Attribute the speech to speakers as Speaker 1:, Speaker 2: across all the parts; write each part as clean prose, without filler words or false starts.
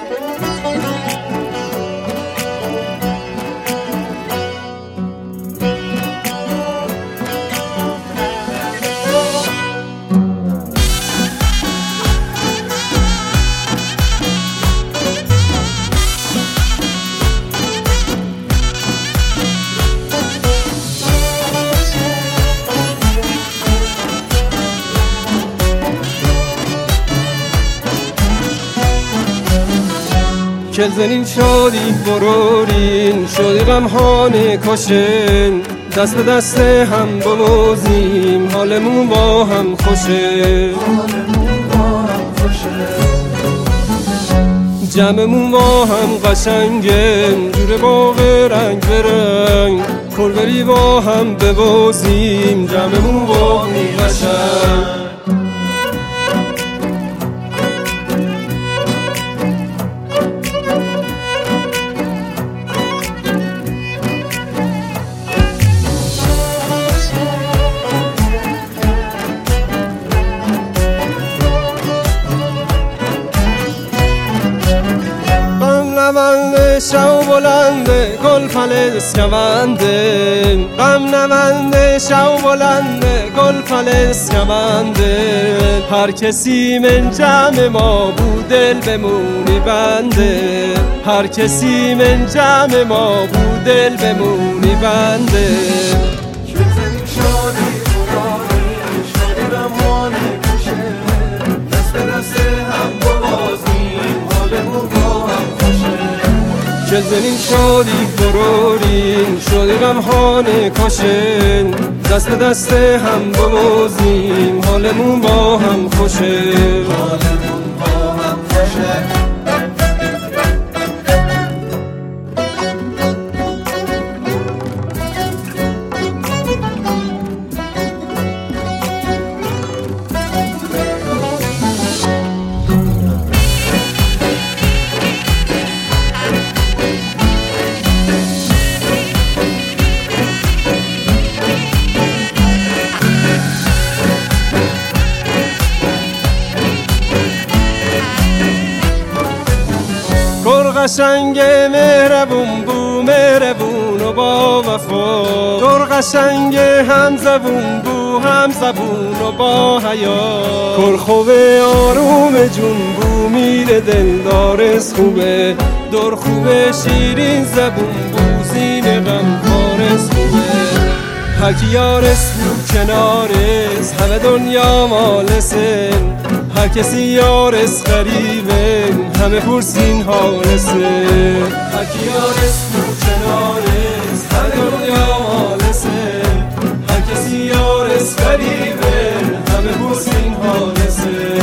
Speaker 1: کلزنین شادی برورین شادی غمهانه کشن دست به دست هم بوزیم حالمون با هم خوشه جمعمون با هم قشنگه جور باغ رنگ برنگ کلبری با هم ببوزیم جمعمون با هم قشنگ نمنده شو بلنده گل فلسکونده غم نمنده شو بلنده گل فلسکونده هر کسی من جمع ما بود دل بمونی بنده هر کسی من جمع ما بود دل بمونی بنده کلزنین شادی برورین شادی غمهانه کشن دست به دست هم ببوزیم حالمون با هم خوشه حالمون با هم خوشه قشنگ مهربون بو مهربون و با وفا در قشنگ هم زبون بو هم زبون و با حیا کل خوبه آروم جون بو میره دلدارس خوبه در خوبه شیرین زبون بو زین غم پارس خوبه هرکی یارس بو کنارس همه دنیا مالسن هر کسی یارس غریبه همه پرسین حالسه هرکی یارس بو کنارس همه دنیا مالسه هر کسی یارس غریبه همه پرسین حالسه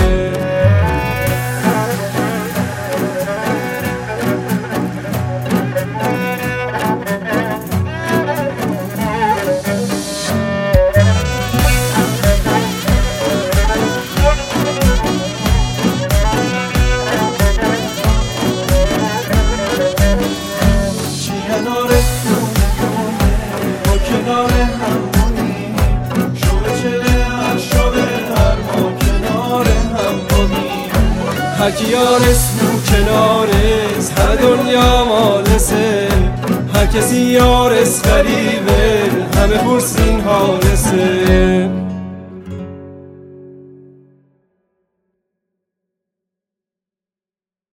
Speaker 1: هرکی یارس بو کنارس همه دنیا مالسه هر کسی یارس غریبه همه پرسین حالسه